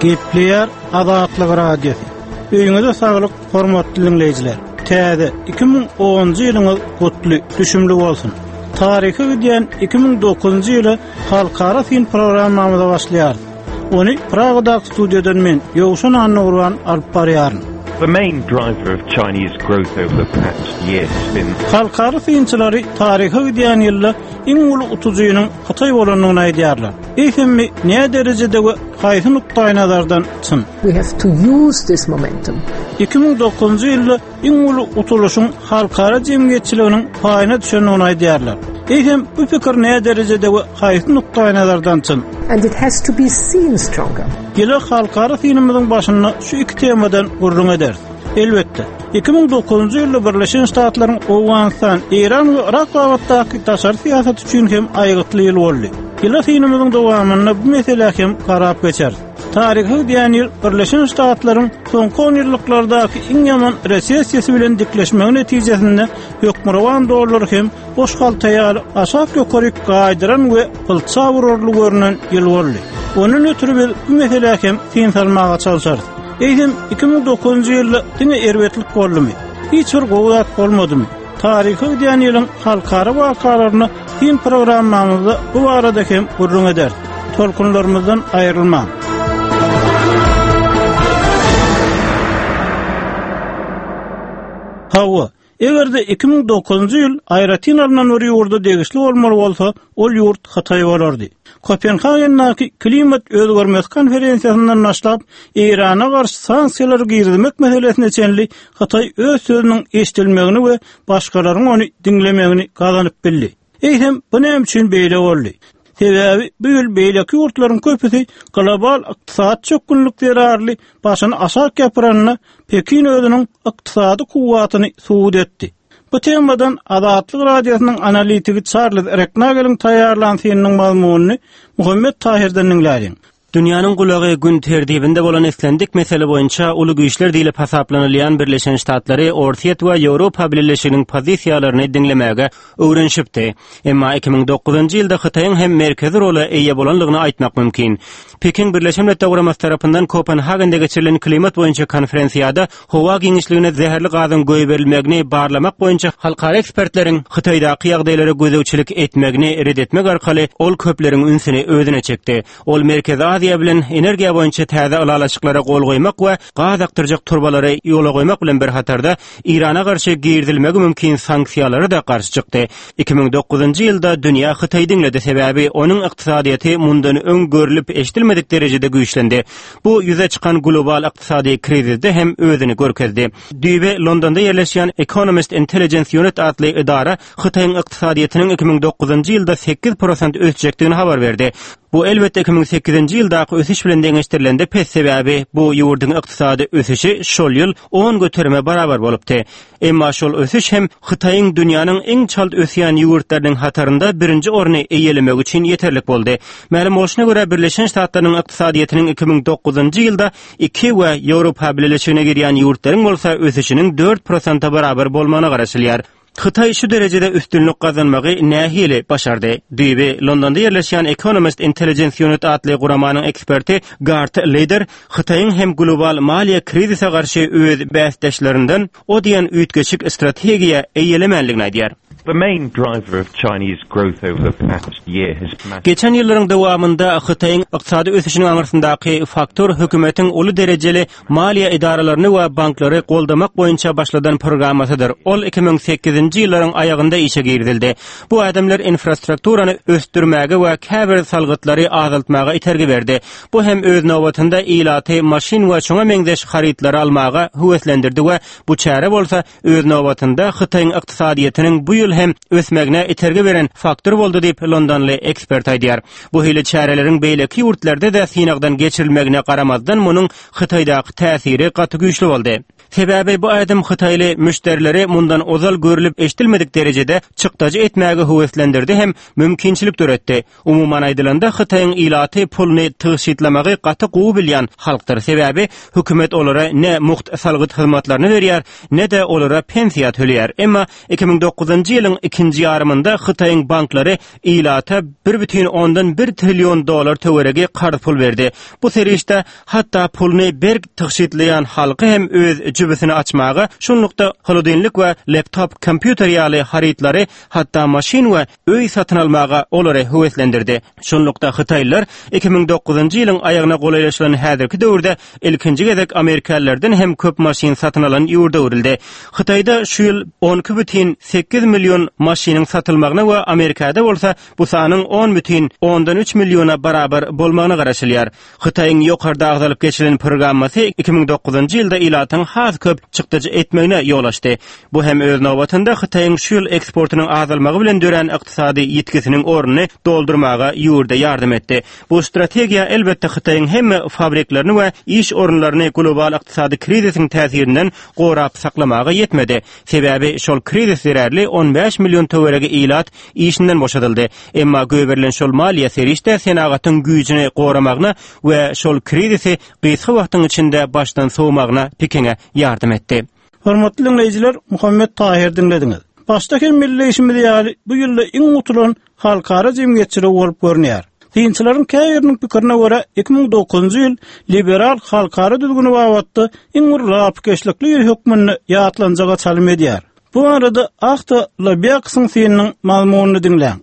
Gepleyer Azatlyk Radiosu. Öýüňizde saglyk, hormatly dinleýijiler. Täze 2010-njy ýylyňyz gutly, düşümli bolsun. Taryhy diýen 2009-njy ýyly halkara film programmamyza başlaýar. Ony Praga'da studiodan men Ýowşan Annurwan alyp barýaryn. The main driver of Chinese growth over the past year has been halkara filmçilari taryhy diýen ýylda iň uly utujuýynyň Hatay bolanyny aýdýarlar. Eýsemi näme derejedegi haýsy nukdaý nazardan çyn. We have to use this momentum. 2009-njy ýylda iň uly utuluşyň halkara jemgyýetçiliginiň paýyna düşenini aýdýarlar. Eýsem bu pikir näme derejedegi haýsy nukdaý nazardan çyn. And it has to be seen stronger. Ýyla halkara filmimiň başyna şu iki temadan gurrun eder. Elbetde 2009-njy ýylda Birleşen Ştatlaryň Awganistan, Iran we Irak wagtyndaky taşary siýasaty üçin hem aýgytly ýyl boldy. Ýyla filmimiň dowamyna bu mesele hem garap geçer. Taryhy diýen ýyl Birleşen Ştatlaryň soňky 10 ýyllardaky iň ýaman resessiýasy bilen dikleşmegi netijesinde hökmran dollar hem boş galtaýar aşağı ýokary gaýdyran we pylça wurarly görünen ýyl boldy. Onuň ötürü biz bu mesele hem fin salmaga çalışarys. Eýsem 2009-njy ýylda diňe erbetlik boldymy? Hiç bir gowat bolmadymy? Taryhy diýen ýylyň halkara wakalaryny film programmamyzda bu arada hem gurrun eder. Tolkunlarymyzdan aýrylma. Hawa, egerde 2009-njy ýyl aýratynlardan öri ýurda degişli bolmaly bolsa, ol ýurt Hatay bolardy. Kopenhagendaky klimat özgörmez konferensiýasyndan başlap, Irana garşy sanksiýalar girmek meselesine çenli Hatay öz sözüniň eşdilmegini we başgalaryň ony dinlemegini gazanyp bildi. Eýsem bu näme üçin beýle boldy? Sebäbi bu ýyl beýleki ýurtlaryň köpüsi global ykdysat çökünlikleri arly başyny aşak ýapyranyna Pekin özüniň ykdysady kuwwatyny suwut etdi. Bu temadan Azatlyk Radiosynyň analitigi Charles Reknagel'in taýýarlan filminiň mazmunyny Muhammed Tahirden dinlädiň. Dünýäniň gulagy gün tertibinde bolan eslendik mesele boýunça uly güýçler diýilip hasaplanylan Birleşen Ştatlary Orta we Ýewropa Birleşiginiň pozisiýalaryny dinlemege öwrenşipdi. Emma 2009-njy ýylda Hataýyň hem merkezi roly eýe bolanlygyny aýtmak mümkin. Pekin Birleşen Milletler Guramasy tarapyndan Kopenhagenda geçirilen klimat boýunça konferensiýada howa giňişligine zäherli gazyň goý berilmegini barlamak boýunça halkara ekspertleriň Hataýdaky ýagdaýlara gözegçilik etmegini red etmek arkaly ol köpleriň ünsini özüne çekdi. Ol merkezi Aziýa bilen energiýa boýunça täze alalaşyklara gol goýmak we gaz aktyrjak turbalary ýola goýmak bilen bir hatarda Irana garşy girdilmegi mümkin sanksiýalary da garşy çykdy. 2009-njy ýylda dünýä Hataýy dinledi sebäbi onuň ykdysadyýaty mundan öňgörülip eşdilmedik derejede güýçlendi. Bu ýüze çykan global ykdysady krizisde hem özüni görkezdi. Düýbe Londonda ýerleşýän Economist Intelligence Unit adly idara Hataýyň ykdysadyýatynyň 2009-njy ýylda 8% ösjekdigini habar berdi. Bu elbette 2008-nji ýyldaky ösüş bilen deňeşdirilendi. Pes sebäbi bu ýurdyň ykdysady ösüşi şol ýyl 10 götürme barabar bolupdy. Emma şol ösüş hem Hataýyň dünýäniň iň çald ösýän ýurtlarynyň hatarynda birinji orny eýelemek üçin ýeterlik boldy. Ma'lum bolşuna görä Birleşen Ştatlaryň ykdysadyatynyň 2009-njy ýylda 2 we Ýewropa Birleşigine girýän ýurtlaryň bolsa ösüşiniň 4% barabar bolmagyna garaşylýar. Hataýy şu derejede üstünlük gazanmagy nähili başardy. Düýbe Londonda ýerleşýän Economist Intelligence Unit adly guramanyň eksperti Gart Leder Hataýyň hem global maliýe krizise garşy öz bäsdeşlerinden o diýen üýtgeçik strategiýa eýelemenligini aýdýar. the main driver of Chinese growth over the past year has been geçen ýyllaryň dowamında Hataýyň ykdysady ösüşiniň aňyryndaky faktor hökümetiň uly derejeli maliýe idaralaryny we banklary goldamak boýunça başladan programmasydyr. Ol 2008-nji ýyllaryň aýagynda işe girdildi. Bu adamlar infrastrukturany östürmäge we käbir salgytlary azaltmaga itergi berdi. Bu hem öz nowatynda ilaty maşin we çoňa meňdeş harytlary almaga höwetlendirdi we bu çäre bolsa öz nowatynda Hataýyň ykdysadyýatynyň bu ýyl hem ösmegine itergi beren faktor boldy diýip Londonly ekspert aýdýar. Bu hili çäreleriň beýleki ýurtlarda da synagdan geçirilmegine garamazdan munyň Hataýdaky täsiri gaty güýçli boldy. Sebäbi bu adam Hataýly müşterileri mundan ozal görülip eşdilmedik derejede çykdagy etmäge höwetlendirdi hem mümkinçilik töretdi. Umumyň aýdylanda Hataýyň ilaty pulny tyşytlamagy gaty gowy bilýän halkdyr. Sebäbi hökümet olara ne muht salgyt hyzmatlaryny berýär, ne de olara pensiýa төлýär. Emma 2009-njy ýylyň ikinji ýarymynda Hytaýyň banklary ilata 1,1 trillion dolar töweregi garz pul berdi. Bu serişde hatta pulny berk tygşitleýän halky hem öz jübüsini açmagy, şunlukda holodynlyk we laptop kompýuter ýaly harytlary hatta maşin we öý satyn almaga olary höwetlendirdi. Şunlukda Hytaýlylar 2009-njy ýylyň aýagyna golaylaşylan häzirki döwürde ilkinji gezek Amerikalılardan hem köp maşin satyn alan ýurda örildi. Hytaýda şu ýyl 12,8 million maşynyň satylmagyna we Amerikada bolsa bu sanyň 10,3 milliona barabar bolmagyna garaşylýar. Hytaýyň ýokarda agdalyp geçilen programmasy 2009-njy ýylda ilatyň has köp çykdyjy etmegine ýol açdy. Bu hem öz nowbatynda Hytaýyň şu ýyl eksportynyň azalmagy bilen dören ykdysady ýetgisiniň ornuny doldurmaga ýurda ýardym etdi. Bu strategiýa elbetde Hytaýyň hem fabriklaryny we iş orunlaryny global ykdysady krizisiň täsirinden gorap saklamaga ýetmedi. Sebäbi şol krizis zerärli 15 million töweregi ilat işinden boşadyldy. Emma göberilen şol maliýe serişde senagatyň güýjüni goramagyna we şol krizisi gysga wagtyň içinde başdan sowmagyna pikenge ýardym etdi. Hormatly dinleýijiler, Muhammed Tahir dinlediňiz. Başdaki milli işimiz ýaly bu ýylda iň utulan halkara jemgyýetçilik bolup görünýär. Dinçilerin käýeriniň pikirine görä 2009-njy ýyl liberal halkara düzgünü wagtda iň urlapkeşlikli hökmüni ýatlanjaga çalym edýär. Bu arada Ahta Labiaksyň synyň mazmunyny dinleň.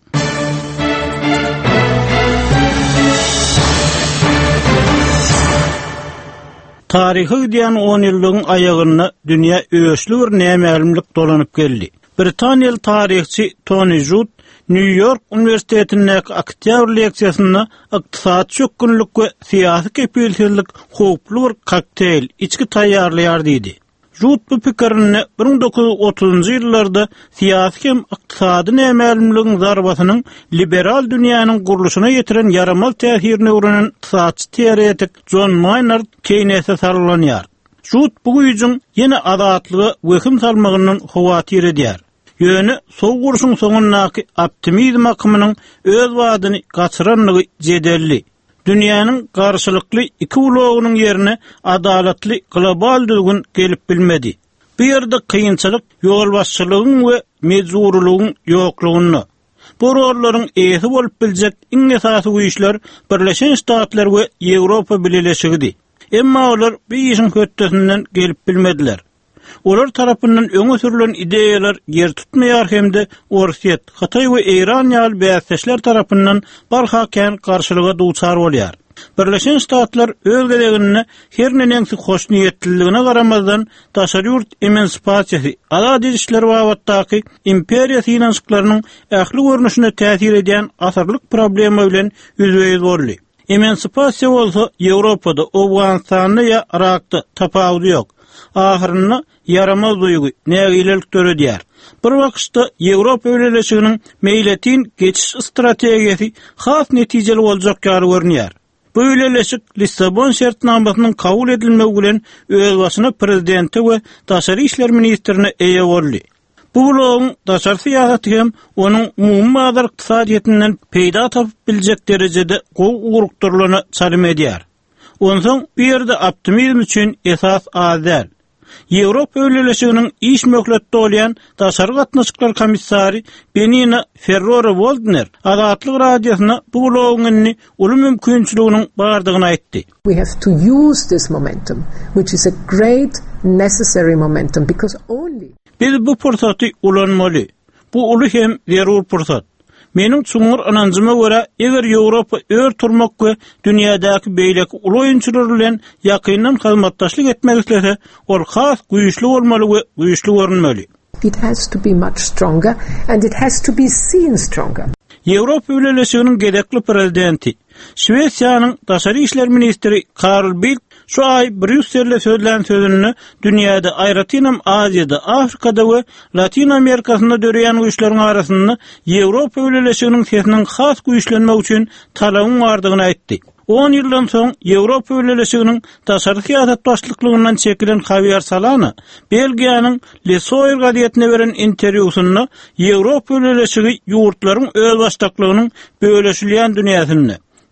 Tarihi diýen 10 ýyllygyň aýagyna dünýä öýüşli bir nämelimlik dolanyp geldi. Britaniýaly tarihçi Tony Judd New York Üniversitetindäki Oktyabr leksiýasyna ykdysat çökünlük we syýasy kepilsizlik howply bir kokteyl içki taýýarlaýar diýdi. Judd bu pikirini 1930-njy ýyllarda syýasy hem ykdysady nämelimligiň zarbasynyň liberal dünýäniň guruluşyna ýetiren yaramaz täsirini öwrenen ykdysatçy teoretik John Maynard Keynes'e sarlanýar. Judd bu güýjüň ýene azatlygy wehim salmagynyň howatyr edýär. Ýöne sow guruşyň soňundaky optimizm akymynyň öz wadyny gaçyranlygy jedelli. Dünýäniň garşylykly iki ulogynyň ýerine adalatly global düzgün gelip bilmedi. Bu ýerde kynçylyk ýol başçylygyň we mejburlygyň ýoklugyny. Bu rollaryň eýsi bolup biljek iň esasy güýçler Birleşen Ştatlar we Ýewropa Birleşigidi. Emma olar bu işin höttesinden gelip bilmediler. Olar tarapyndan öňe sürülen ideýalar yer tutmaýar hemde Orsiýet, Hytaý we Eýran ýaly bäsleşler tarapyndan barhaken garşylyga duçar bolýar. Birleşen Ştatlar öz gelegini her näçe hoş niýetliligine garamazdan daşary ýurt emansipasiýasy, azad edişler wagtdaky imperiýa finansyklarynyň ähli görnüşine täsir edýän asarlyk problema bilen ýüzbeýiz boldy. Emansipasiýa bolsa Ýewropada, Owganistanda ýa Irakda tapawudy ýok. Ahyrynda yaramaz duýgy nägilelik töredýär. Bir wagtda Ýewropa Birleşiginiň meýletin geçiş strategiýasy has netijeli boljak ýary görünýär. Bu ýöleşik Lissabon şertnamasynyň kabul edilmegi bilen öz başyna prezidenti we daşary işler ministrine eýe boldy. Bu blogyň daşary syýasaty hem onuň umumy bazar ykdysadyetinden peýda tapyp biljek derejede gowrukdurlygyny çalym edýär. Onsoň bir ýerde optimizm üçin esas azal. Ýewropa Birleşiginiň iş möhletde bolýan daşary gatnaşyklar komissary Benina Ferrero-Waldner Azatlyk radiosyna bu blogyny uly mümkinçiliginiň bardygyny aýtdy. We have to use this momentum, which is a great necessary momentum, because only Biz bu pursaty ulanmaly. Bu uly hem zerur pursat. Meniň çuňur ananjyma görä, eger Ýewropa ör turmak we dünýädäki beýleki uly oyunçylar bilen ýakyndan hyzmatdaşlyk etmek islese, ol has güýçli bolmaly we güýçli görünmeli. it has to be much stronger and it has to be seen stronger. Ýewropa Birleşiginiň gedekli prezidenti, Şwesiýanyň daşary işler ministri Carl Bildt şu ay Brüsselde söýlen sözüni dünýäde aýratynam Aziýada, Afrikada we Latin Amerikasynda döreýän güýçleriň arasynda Ýewropa Birleşiginiň sesiniň has güýçlenmek üçin talabyň bardygyny aýtdy. 10 ýyldan soň Ýewropa Birleşiginiň daşary syýasat başlyklygynyň çekilen Javier Solana, Belgiýanyň Le Soir gazetine beren interwýusynda Ýewropa Birleşigi ýurtlaryň öz başlyklygynyň böleşilýän dünýäsinde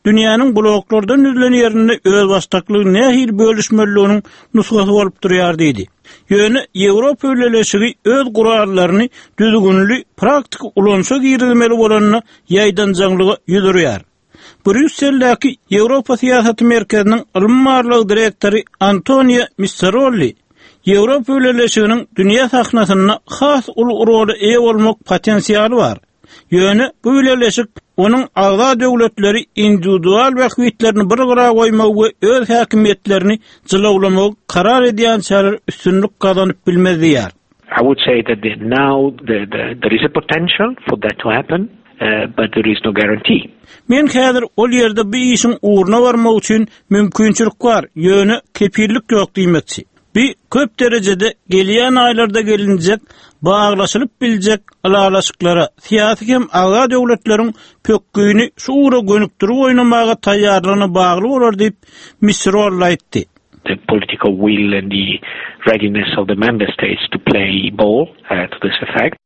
dünýäniň bloklardan üzülen ýerinde öz baştaklygy nähil bölüşmeliliginiň nusgaty bolup durýar diýdi. Ýöne Ýewropa ýöneşigi öz gurarlaryny düzgünli, praktik ulanşa girilmeli bolanyna ýaýdanjaňlygy ýüzürýär. Brüsseldäki Ýewropa siýasaty merkeziniň ilm direktori Antonio Misseroli Ýewropa ýöneşiginiň dünýä sahnasyna has rol eýe bolmak potensialy bar. Ýöne bu ýöneşik onuň agza döwletleri individual wagtlerini bir-bira goýmak we öz häkimiýetlerini jylawlamak karar edýän şäher üstünlük gazanyp bilmezdiýär. I would say that now there is a potential for that to happen, but there is no guarantee. Men häzir ol ýerde bir işin uğruna barmak üçin mümkinçilik bar, ýöne kepillik ýok diýmekçi. Bir köp derecede gelýän aýlarda gelinjek, baglaşylyp biljek alalaşyklara, siýasy hem aga döwletleriň pökgüýüni şuura gönükdirip oýnamaga taýýarlygyna bagly bolar diýip Misrol aýtdy. The political will and the readiness of the member states to play ball to this effect.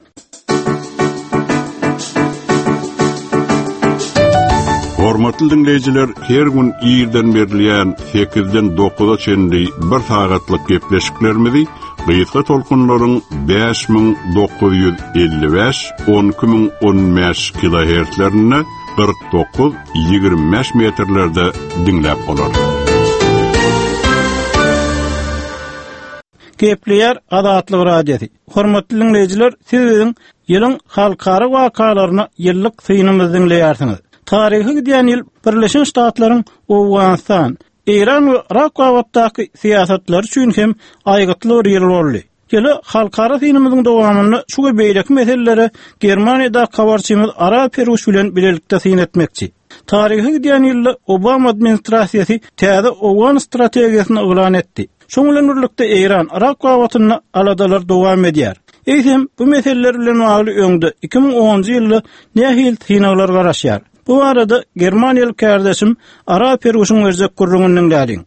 Hormatly dinleyijiler, her gün ýerden berilýän 8-den 9-a çenli bir sagatlyk gepleşiklerimizi gysga tolkunlaryň 5955 12015 kHz-lerine 49-25 metrlerde dinläp bolar. Gepleýär Adatlyk radiosy. Hormatly dinleyijiler, siziň ýylyň halkara wakalaryna ýyllyk synymyzy dinleýärsiňiz. Tarihi gidýän ýyl Birleşen Ştatlaryň Owganistan, Iran we Irak wagtdaky siýasatlar üçin hem aýgytly bir ýyl boldy. Ýyly halkara synymyzyň dowamyny şu beýleki meselelere Germaniýada kawarçymyz Arap Peruş bilen bilelikde syn etmekçi. Tarihi gidýän ýylda Obama administrasiýasy täze Owan strategiýasyny elan etdi. Şoň bilen birlikde Iran, Irak wagtyny aladalar dowam edýär. Eýsem bu meseleler bilen bagly öňde 2010-njy ýylda nähil synaglar garaşýar. Bu arada Germaniýalyk kardeşim Arap Peruşyň berjek gurrungynyň däliň.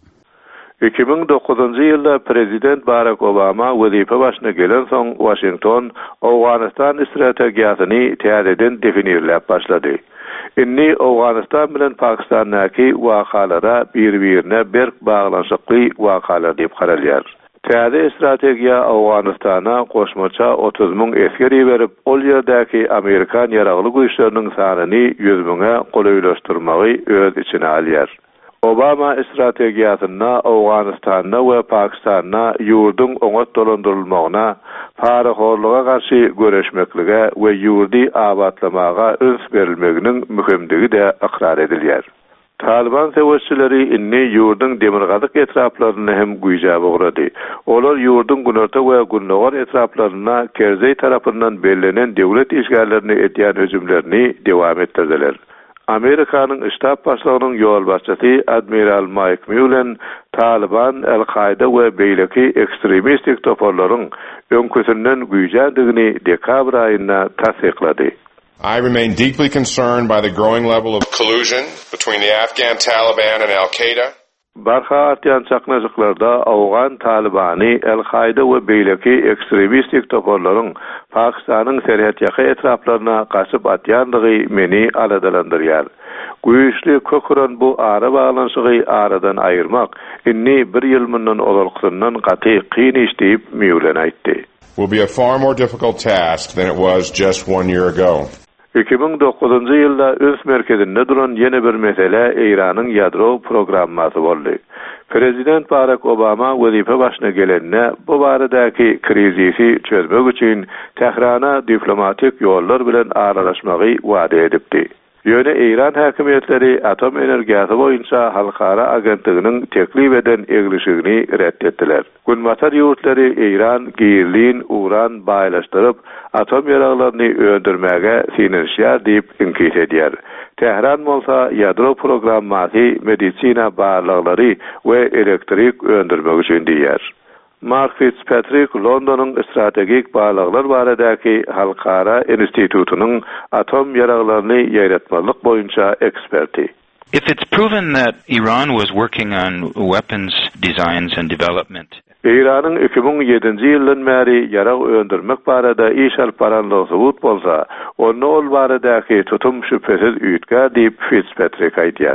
2009-njy ýylda prezident Barack Obama wazife başyna gelen soň Washington Awganistan strategiýasyny täzeden definirläp başlady. Inni Awganistan bilen Pakistandaky wakalara bir-birine berk baglanşykly wakalar diýip garalýar. Täze strategiýa Awganistana goşmaça 30.000 eskeri berip, ol ýerdäki Amerikan ýaragly güýçleriniň sanyny 100.000-e golaýlaşdyrmagy öz içine alýar. Obama strategiýasyna Awganistanda we Pakistanda ýurdun oňat dolandyrylmagyna, paraxorlyga garşy göreşmeklige we ýurdy abatlamaga öns berilmeginiň mühimdigi de ikrar edilýär. Taliban sewerçileri inni ýurdun demirgazyk etraplaryny hem güýjäp ugrady. Olar ýurdun günorta we günnäwar etraplaryna Kerzey tarapyndan bellenen döwlet işgärlerini etýän hüjümlerini dowam etdirdiler. Amerikanyň ştab başlygynyň ýolbaşçysy Admiral Mike Mullen Taliban, Al-Qaida we beýleki ekstremistik toparlaryň öňkösünden güýjändigini dekabr aýynda tasdiklady. I remain deeply concerned by the growing level of collusion between the Afghan Taliban and Al-Qaeda. Barha artyan çaknajyklarda Awgan Talibany, Al-Qaida we beýleki ekstremistik toparlaryň Pakistanyň serhat ýaky etraplaryna gaçyp atýandygy meni aladalandyrýar. Güýçli köküren bu ara baglanşygy aradan aýyrmak inni bir ýyl mundan olakyndan gaty qyn iş diýip Mülen aýtdy. Will be a far more difficult task than it was just 1 year ago. 2009-njy ýylda öz merkezinde duran ýene bir mesele Iranyň ýadro programmasy boldy. Prezident Barack Obama wazife başyna gelende bu baradaky krizisi çözmek üçin Tehrana diplomatik ýollar bilen aralaşmagy wada edipdi. Ýöne Iran häkimiýetleri atom energiýasy boýunça halkara agentliginiň teklip eden egilişigini reddetdiler. Günbatar ýurtları Iran giýirliň uran baýlaşdyryp atom ýaraglaryny öldürmäge sinirşýär diýip inkit edýär. Tehran bolsa ýadro programmasy medisina barlyklary we elektrik öndürmek üçin diýär. Mark Fitzpatrick Londonyň strategik bağlaglar baradaky Halkara Institutunyň atom ýaraglaryny ýaýratmalyk boýunça eksperti. If it's proven that Iran was working on weapons designs and development, Iranyň 2007-nji ýyldan bäri ýarag öndürmek barada iş alyp baranlygy subut bolsa, onu ol baradaky tutum şüphesiz üýtgär diýip Fitzpatrick aýdýar.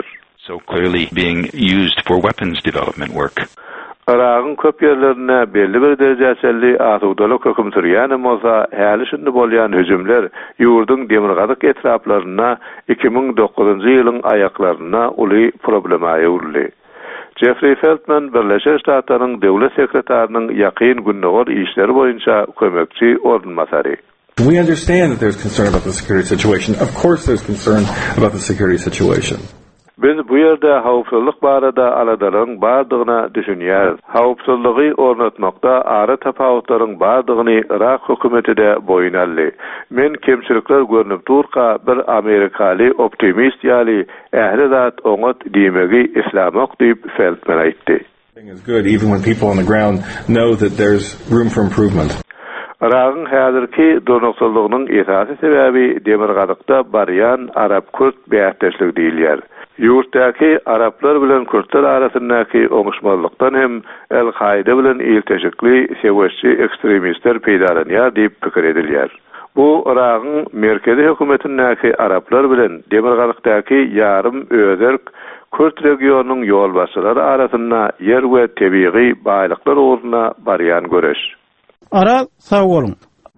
so clearly being used for weapons development work. Iraq'ın köp yerlerine belli bir derejeli asudalyk höküm sürýän bolsa, häli şunda bolýan hüjümler ýurdun demirgazyk etraplaryna 2009-njy ýylyň aýaklaryna uly problema ýurly. Jeffrey Feltman Birleşik Ştatlaryň döwlet sekretarinyň ýakyn günnägör işleri boýunça kömekçi ornmasary. We understand that there's concern about the security situation. Of course there's concern about the security situation. Biz bu yerde hawpsuzlyk barada aladaryň bardygyna düşünýär. Hawpsuzlygy ornatmakda ara tapawutlaryň bardygyny Irak hökümetide boyun aldy. Men kemçilikler görnüp durqa bir Amerikaly optimist ýaly ähli zat oňat diýmegi islamok diýip Feldman aýtdy. It's good even when people on the ground know that there's room for improvement. Irak'ın häzirki donukçylygynyň esasy sebebi demirgazykda barýan Arap-Kürt bäýatdeşligi diýilýär. Ýurtdaky Araplar bilen Kürtler arasyndaky oňuşmazlykdan hem El-Qaida bilen ilteşikli seweççi ekstremistler peýdalanýar diýip pikir edilýär. Bu Irak'ın merkezi hökümetindäki Araplar bilen demirgazykdaky ýarym özerk Kürt regionunyň ýolbaşçylary arasynda yer we tebiği baýlyklar uğruna barýan göreş. Ara sağ olun.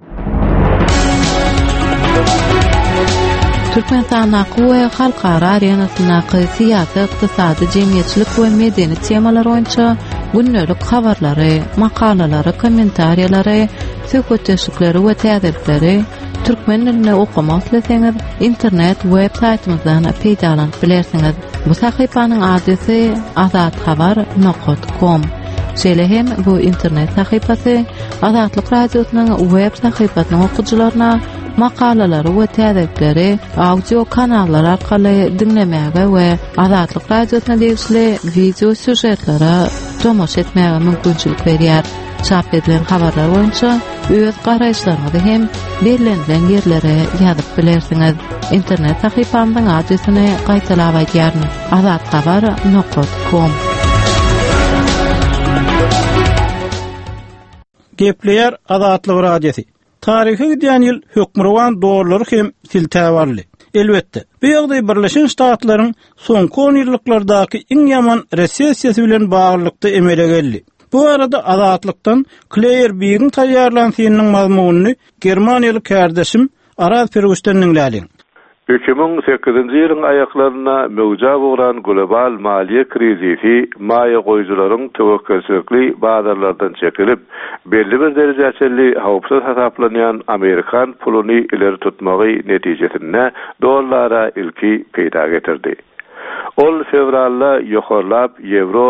Türkmenistanyň we halkara arenasynyň syýasy, ykdysady, jemgyýetçilik we medeni temalar boýunça günnelik habarlary, makalalary, kommentariýalary, söhbetleşikleri we täzirleri türkmen diline okumak ileseňiz internet web saytymyzdan peýdalanyp bilersiňiz. Bu sahypanyň adresi azathabar.com. Şeýle hem bu internet sahypasy Azatlyk radiosynyň web sahypasynyň okuwçylaryna makalalary we täzirleri audio kanallar arkaly dinlemäge we Azatlyk radiosyna degişli video süjetlere tomoş etmäge mümkinçilik berýär. Çap edilen habarlar boýunça öz garaýşlaryňyzy hem berilen ýerlere ýazyp bilersiňiz. Internet sahypamyň adresini gaýtalap aýdýaryn: azathabar.com. Gepleýär Azatlyk radiosi. Tarihi gidýän ýyl hökmürwan dogrlary hem siltäwarly. Elbetde, bu ýagdaý Birleşik Ştatlaryň soňky 10 ýyllardaky iň ýaman resessiýasy bilen baglykda emele geldi. Bu arada Azatlykdan Claire Big'in taýýarlanýanyň mazmunyny Germaniýaly kärdeşim Araz Fergustan dinläliň. 2008-nji ýylyň aýaklaryna mewja bolan global maliýe krizisi maýa goýjularyň tewekkelçilikli bazarlardan çekilip, belli bir derejeli hawpsuz hasaplanýan Amerikan puluny ileri tutmagy netijesinde dollara ilki peýda getirdi. Ol fevralda ýokarlap euro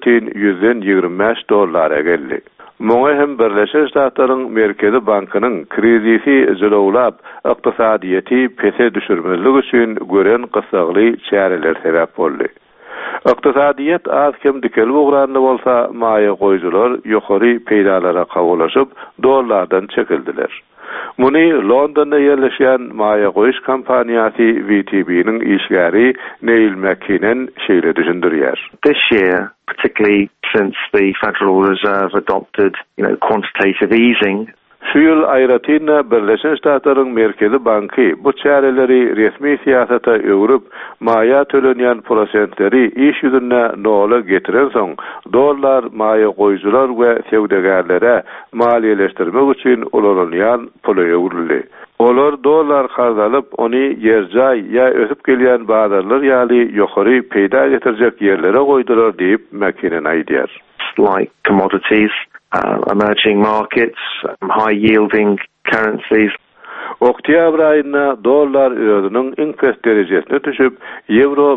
1,125 dollara geldi. Moňa hem Birleşik Ştatlaryň Merkezi Bankynyň krizisi jylawlap ykdysadyýety pese düşürmelik üçin gören gysagly çäreler sebäp boldy. Ykdysadyýet az kem dikel bogranda bolsa, maýa goýjular ýokary peýdalara kabulaşyp dollardan çekildiler. Muni Londonda yerleşen maýa goýuş kampaniýasy VTB'niň işgäri Neil McKinnon şeýle düşündirýär. This year, particularly since the Federal Reserve adopted, quantitative easing, şu ýyl aýratyna Birleşik Ştatlaryň Merkezi Banky bu çäreleri resmi siýasata öwrüp, maýa tölenýän prosentleri iş ýüzüne nola getiren soň, dollar maýa goýjular we sewdegerlere maliýeleşdirmek üçin ulanýan pula öwrüldi. Olar dollar harzalyp, ony ýerjaý ýa ösüp gelýän bazarlar ýaly ýokary peýda getirjek ýerlere goýdular diýip McKinnon aýdýar. Like commodities, emerging markets, high-yielding currencies. Oktyabr aýynda dollar özüniň iň pes derejesine düşüp, euro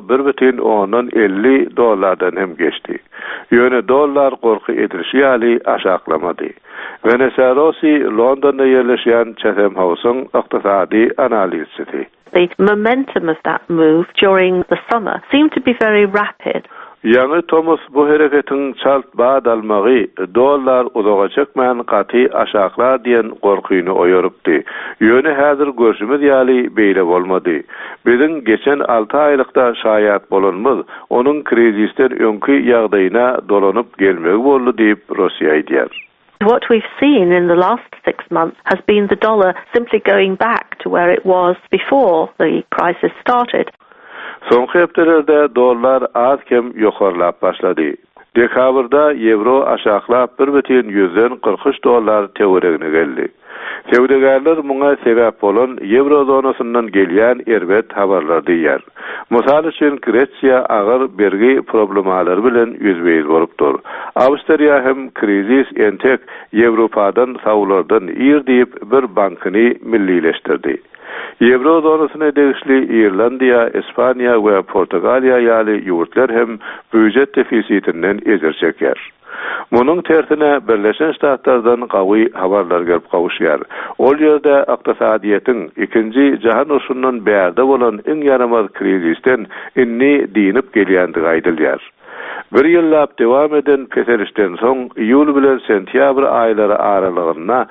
1,50 dollardan hem geçdi. Ýöne dollar gorky edilişi ýaly aşaklamady. Vanessa Rossi Londonda yerleşen Chatham House'un ykdysady analizçisi. The momentum of that move during the summer seemed to be very rapid. Ýa-ni Thomas bu hereketiň çalt bad almagy dollar uzaga çekmän gaty aşaklar diýen gorkyny oýarypdy. Ýöne häzir görüşimiz ýaly beýle bolmady. Biziň geçen 6 aýlykda şaýat bolanmyz onuň krizisten öňki ýagdaýyna dolanyp gelmegi boldy diýip Russiýa aýdýar. What we've seen in the last 6 months has been the dollar simply going back to where it was before the crisis started. Soňky hepdelerde dollar az kem ýokarlap başlady. Dekabrda euro aşaklap 1,143 dollar teoregine geldi. Sewdegerler muňa sebäp bolan euro zonasyndan gelýän erbet habarlar diýer. Mysal üçin Gretsiýa agyr bergi problemalary bilen ýüzbeýiz bolupdyr. Awstriýa hem krizis entek Ýewropadan sawlardan ýer diýip bir bankyny millileşdirdi. Euro zonasyna degişli Irlandiýa, Ispaniýa we Portugaliýa ýaly ýurtlar hem büdjet defisitinden ezer çeker. Munyň tersine Birleşen Ştatlardan gawy habarlar gelip gawuşýar. Ol ýerde ykdysadyýetin 2-nji jahan urşundan bärde bolan iň ýaramaz krizisten inni diýinip gelýändigi aýdylýar. Bir ýyllap dewam eden keselişden soň iýul bilen sentýabr aýlary aralygynda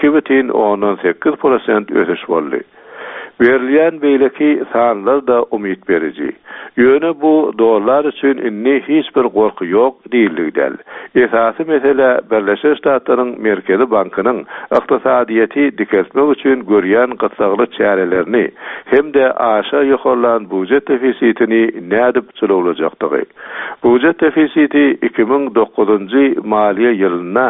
2,18% ösüş boldy. Berilýän beýleki sanlar da umyt berici. Ýöne bu dollar üçin inni hiç bir gorky ýok diýildigdäl. Esasy mesele Birleşen Ştatlaryň Merkezi Bankynyň ykdysadyýety dikesmek üçin görýän gysagly çärelerini hem-de aşa ýokarlan budjet defisitini nädip çylawlajakdygy. Budjet defisiti 2009-njy maliýe ýylyna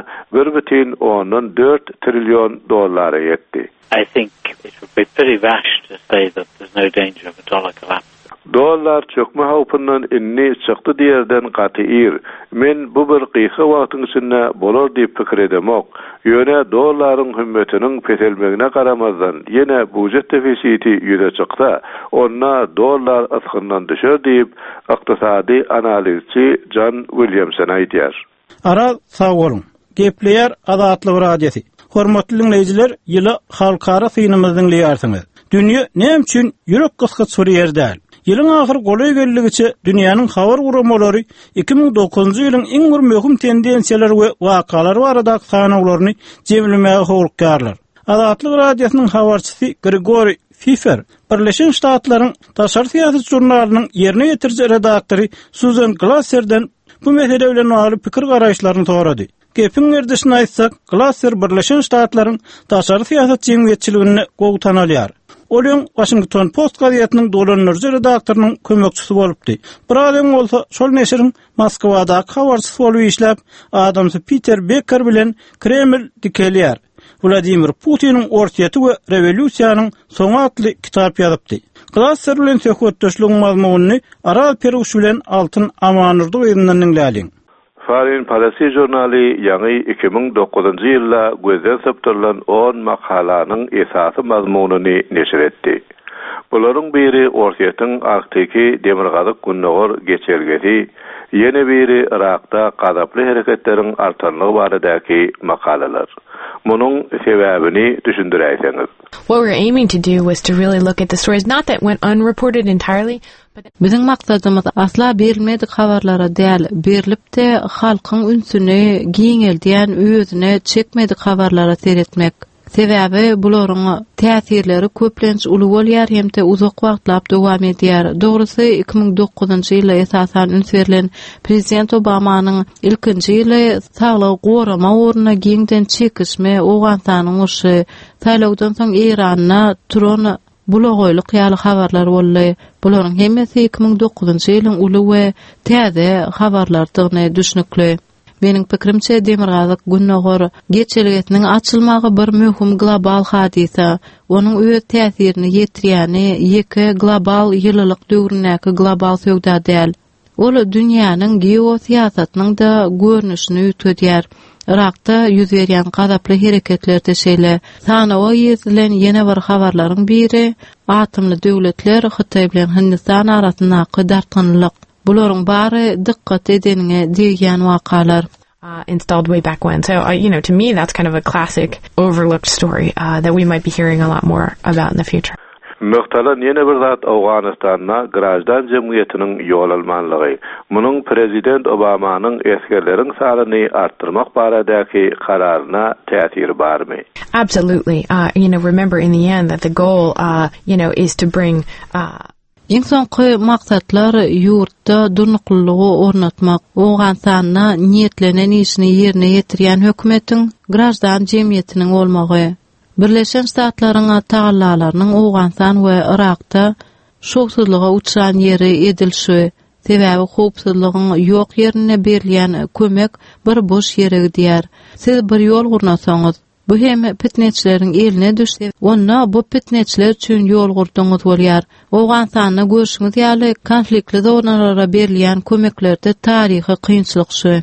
1,4 trillion dollara ýetdi. I think it would be pretty rash to say that there's no danger of a dollar collapse. Dollar çökme hawpyndan inni çykdy diýerden gatyr. Men bu bir gyýhy wagtyň içinde bolar diýip pikir edemok. Ýöne dollaryň hümmetiniň peselmegine garamazdan ýene budjet defisiti ýüze çyksa, onda dollar askyndan düşer diýip ykdysady analizçi John Williamson aýdýar. Ara sag bolun. Gepleýär Azatlyk radiosi. Hormatly dinleýijiler, ýyly halkara synymyzdyň liýarsyňyz. Dünýä näme üçin ýürek gysga surýar däl? Ýylyň ahyr golay geldigiçe dünýäniň habar guramalary 2009-njy ýylyň iň bir möhüm tendensiýalar we wakalar barada sanawlaryny jemlemäge howlkarlar. Azatlyk radiosynyň habarçysy Grigori Fifer, Birleşen Ştatlaryň taşary siýasat jurnalynyň ýerine ýetirjek redaktory Susan Glasser'den bu mesele bilen alyp pikir garaýşlaryny sorady. Gepin erdişini aýtsak, Glasser Birleşen Ştatlaryň taşary siýasat jemgyýetçiligini gowtan alýar. Olyň Washington Post gazetynyň dolanýarjy redaktorynyň kömekçisi bolupdy. Bir adam bolsa şol neşriň Moskwada habarçysy bolup işläp, adamsy Peter Becker bilen Kreml dikelýär. Vladimir Putin'in ortaýaty we rewolýusiýanyň soňy atly kitap ýazypdy. Glasser bilen söhbetdeşligiň mazmunyny Aral Peruş bilen Altyn Amanurdy ýerininden dinläliň. Foreign Policy jurnaly ýaňy 2009-njy ýylda gözden saptyrlan 10 makalanyň esasy mazmunyny neşir etdi. Bularyň biri ortaýatyň arktaki demirgazyk günnäger geçergesi, ýene biri Irakda gazaply hereketleriň artanlygy baradaky makalalar. Munyň sebäbini düşündirýärsiňiz. What we're aiming to do was to really look at the stories, not that went unreported entirely. Bizim maksadymyz asla berilmedik habarlara däl, berilipde halkyň ünsüni giňeldiýän özüne çekmedik habarlara seretmek. Sebäbi bularyň täsirleri köplenç uly bolýar hemde uzak wagtlap dowam edýär. Dogrusy 2009-njy ýylda esasan üns berilen Prezident Obamanyň ilkinji ýyly saglyk gorama oruna giňden çekişme, Owganstanyň urşy, saýlawdan soň Irana Turon bulogoýlyk ýaly habarlar boldy. Bularyň hemmesi 2009-njy ýylyň uly we täze habarlardygyny düşnükli. Benim pikirimçe demirgazyk günnäger geçergetiniň açylmagy bir möhüm global hadisa. Onuň öz täsirini ýetirýäni ýeke global ýyllyk döwründäki global söwda däl. Ol dünýäniň geosiýasatynyň da görnüşini ýetýär. Irakda ýüz berýän gazaply hereketler teşeýle. Sanawa ýetilen ýene bir habarlaryň biri atymly döwletler Hytaý bilen Hindistan arasyndaky dartynlyk. Bularyň bary dikkat edeniňe diýen wakalar. Installed way back when. So, to me, that's kind of a classic overlooked story that we might be hearing a lot more about in the future. Muhtalan ýene bir zat Awganistanda garajdan jemgyýetiniň ýol almanlygy. Munyň Prezident Obamanyň eskerleriň sanyny artdyrmak baradaky kararyna täsiri barmy? Absolutely. Remember in the end that the goal, is to bring Iň soňky maksatlar ýurtda durnuklygy ornatmak, Owganstanda niýetlenen işini ýerine ýetirýän hökümetiň grajdan jemgyýetiniň bolmagy. Birleşen Ştatlaryň tagallalarynyň Owganstan we Irakda şoğsuzlyga uçan ýeri edilşi, sebäbi howpsuzlygyň ýok ýerine berilýän kömek bir boş ýere diýär. Siz bir ýol gurnasaňyz, bu hem pitneçileriň eline düşse, onda bu pitneçiler üçin ýol gurdyňyz bolýar. Owgansanyny görüşiňiz ýaly konfliktli zonlara berilýän kömeklerde taryhy kynçylyk şu.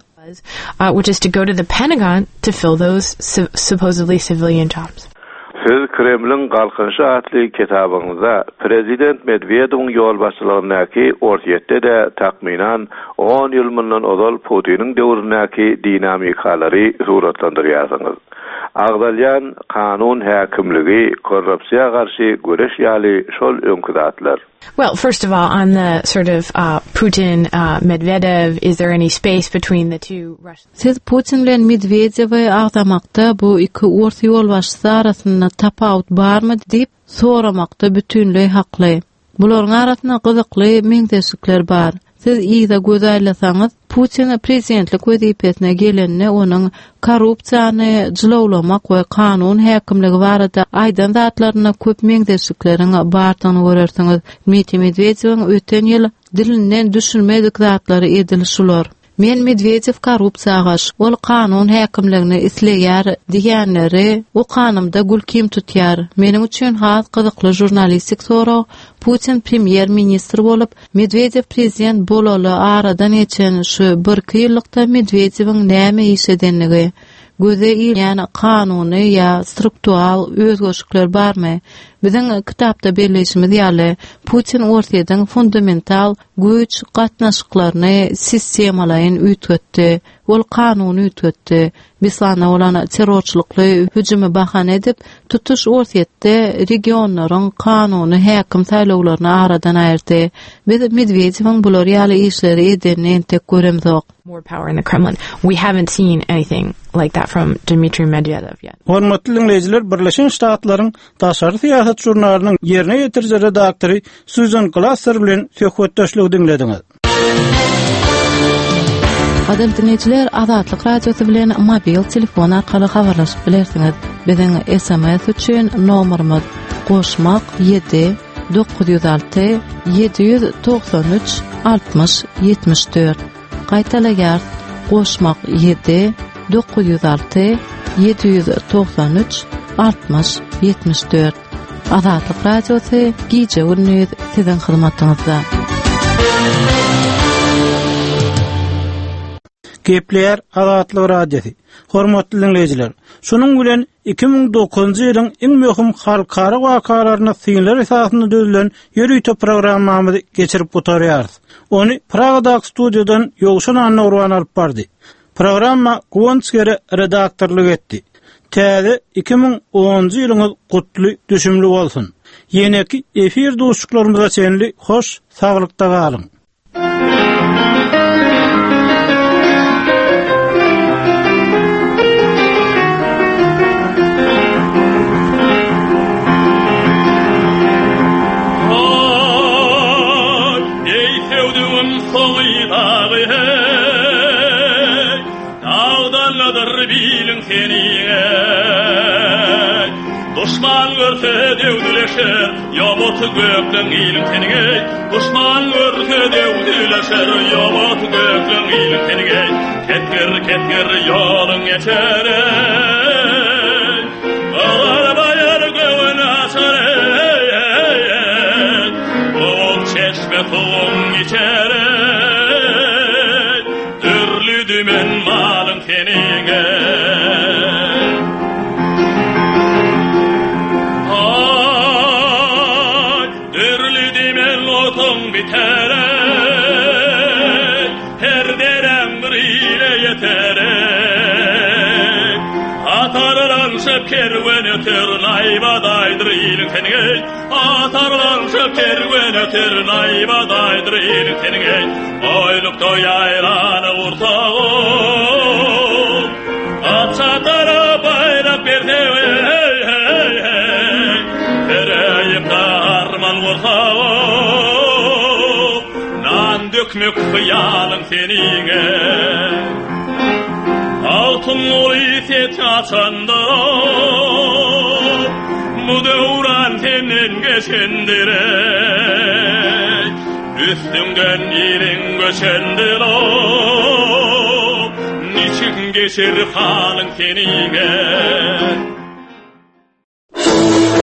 Which is to go to the Pentagon to fill those supposedly civilian jobs. Siz Kremlin galkynşy atly kitabyňyzda Prezident Medvedewň ýol başçylygynyňky ortaýetde de takminan 10 ýyl mundan ozal Putiniň döwründäki dinamikalary suratlandyrýarsyňyz. Agdalyan kanun häkimligi, korrupsiýa garşy göreş ýaly şol öňküdatlar. Well, first of all, on the sort of Putin, Medvedev, is there any space between the two Russians? Siz Putin bilen Medvedewi agdamakda bu iki orta ýol başçysy arasynda tapawut barmy diýip soramakda bütünlüği hakly. Bularyň arasynda gyzykly meňzeşikler bar. Siz ýa-da gözaýlasaňyz, Putin prezidentlik wezipesine gelenine onuň korrupsiýany jylawlamak we kanun häkimligi barada aýdan zatlaryna köp meňzeşiklerini bardygyny görersiňiz. Dmitri Medvedewiň öten ýyl dilinden düşürmedik zatlary edilşular. Men Medvedev korrupsiýagaş, ol kanun häkimligini isleýär diýenleri o kanymda gülkim tutýar. Meniň üçin has gyzykly jurnalistik soraw, Putin premier ministr bolup, Medvedev prezident bolaly aradan geçen şu 1 ýyllykda Medvedewiň näme iş edenligi, göze ýany kanuny ýa struktural özgörüşler barmy? Biziň kitapda belleşimiz ýaly Putin ortadan fundamental güç gatnaşyklaryny sistemalaryň ütgetdi, ol kanuny ütgetdi. Bislana olan terrorçylykly hüjümi bahane edip, tutuş ortaýetde regionlaryň kanuny häkim saýlawlaryny aradan aýyrdy. Biz Medvedewiň bular ýaly işleri edenini entek göremzok. More power in the Kremlin. We haven't seen anything like that from Dmitry Medvedev yet. Hormatly dinleyijiler, Birleşen Ştatlaryň daşary siýasat jurnalynyň ýerine ýetirjek redaktory Susan Glasser bilen söhbetdeşlik dinlediňiz. Adam dinleyijiler, Azatlyk radiosy bilen mobil telefon arkaly habarlaşyp bilersiňiz. Biziň SMS üçin nomerimiz *7 906 793 60 74. Gaýtalaýar *7 906 793 60 74. Azatlyk radiosy gije ünlüýüz siziň hyzmatyňyzda. Gepler Azatlyk radiosy. Hormatly dinleyijiler, şunuň bilen 2009-njy ýylyň iň möhüm halkara wakalaryna synlar esasynda düzülen ýürüýte programmamy geçirip oturýarys. Ony Pragadaky studiýadan Ýogşan Anna Urban alyp bardy. Programma Gonskere redaktorlyk etdi. Täze 2010-njy ýylyňyz gutly düşümli bolsun. Ýeneki efir dostluklarymyza senli hoş saglykda galyň. Düşman görse devdileşer, yabot göklen ilim tenige. Düşman görse devdileşer, yabot göklen ilim tenige. Ketker yolun geçer, ağlar bayar göğün açar, ol çeşme toğun içer, dürlü dümen malın tenige. Her derem bir ile yeterek atarlanşıp kerwen öter naybadaydır ilin tenige. Atarlanşıp kerwen öter naybadaydır ilin tenige. Oylukta yaylany urtağım atçatara bayrak berde tereyim darman urtağım dökmek hıyalım seninle. Altın oluy set açanda bu devran senin geçendire. Üstünden irin göçendir o niçin geçir halın tenine